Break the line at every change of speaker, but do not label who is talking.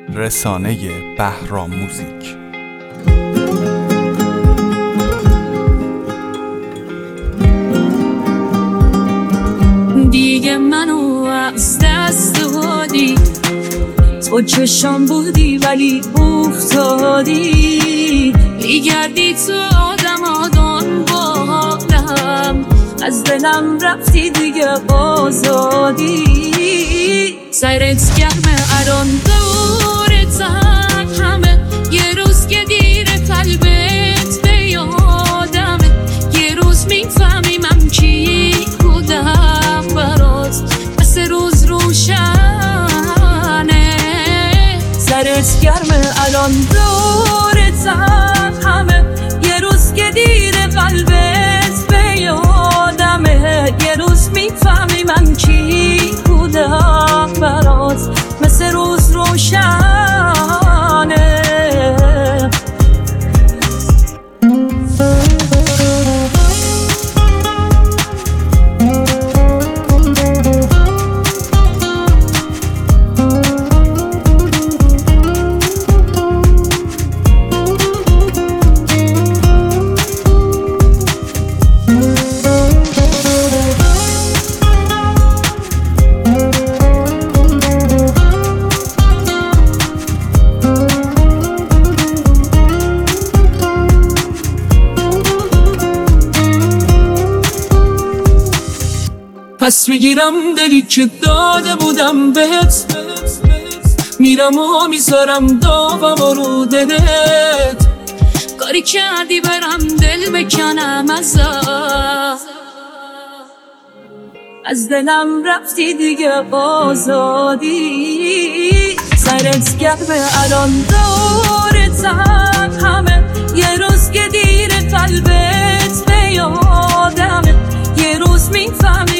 رسانه بهرام موزیک.
دیگه منو از دست دادی، تو چشم بودی ولی افتادی، میگردی تو آدم دنبالم، از دلم رفتی دیگه آزادی. سرت گرمه الان دورتم همه، یه روز که دیر قلبت به یادمه، یه روز میفهمی من کی بودم برات، مثل روز روشنه. سرت گرمه الان دورتم همه، یه روز که دیر قلبت به یادمه، یه روز میفهمی من کی بودم برات، مثل روز روشنه. پس میگیرم دلی که داده بودم بهت، میرم و میذارم داغم رو دلت، کاری کردی برم دل بکنم از دلم رفتی دیگه آزادی. سرت گرمه الان دورتم همه، یه روز که دیر قلبت به یادمه، یه روز میفهمی